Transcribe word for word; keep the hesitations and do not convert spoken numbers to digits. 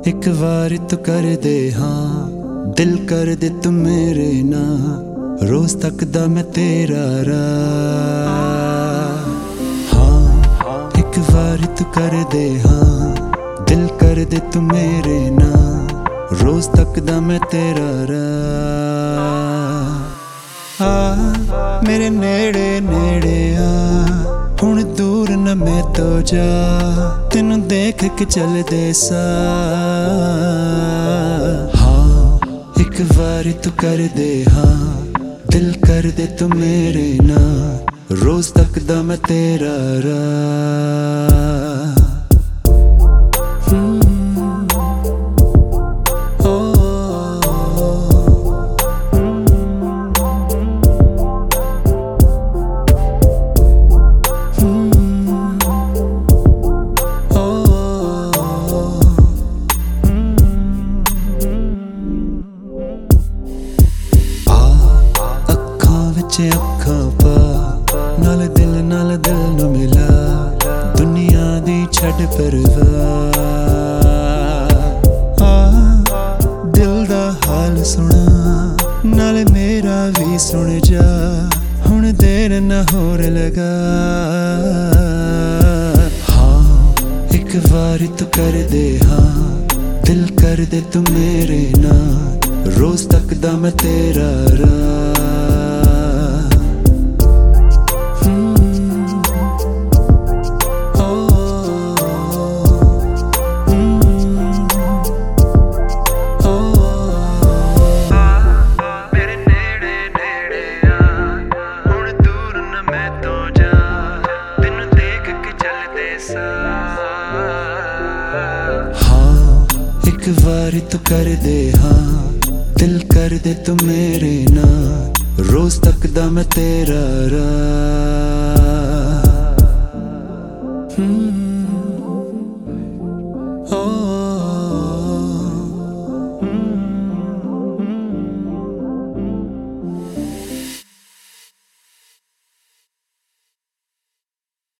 एक बार तू कर दे हाँ, दिल कर दे तू मेरे ना, रोज तकदा मैं तेरा राह। हाँ एक बार तू कर दे हाँ, दिल कर दे तू मेरे ना, रोज तकदा मैं तेरा राह। आ मेरे नेड़े नेड़े आ, हुण दूर न मैं तो जा, तेनू देख के चल दे सा। हाँ एक बारी तू कर दे हाँ, दिल कर दे तू मेरे ना, रोज तकदा मैं तेरा राह। अखां पा नाल दिल नाल दिल नू मिला, दुनिया दी छड़ परवाह। आ दिल दा हाल सुना, नाल मेरा भी सुन जा, हुण देर न होर लगा। हाँ एक बार तू कर दे हाँ, दिल कर दे तू मेरे ना, रोज तकदा मैं तेरा राह। एक बार तू कर दे हाँ, दिल कर दे तू मेरे ना, रोज तकदा मैं तेरा राह।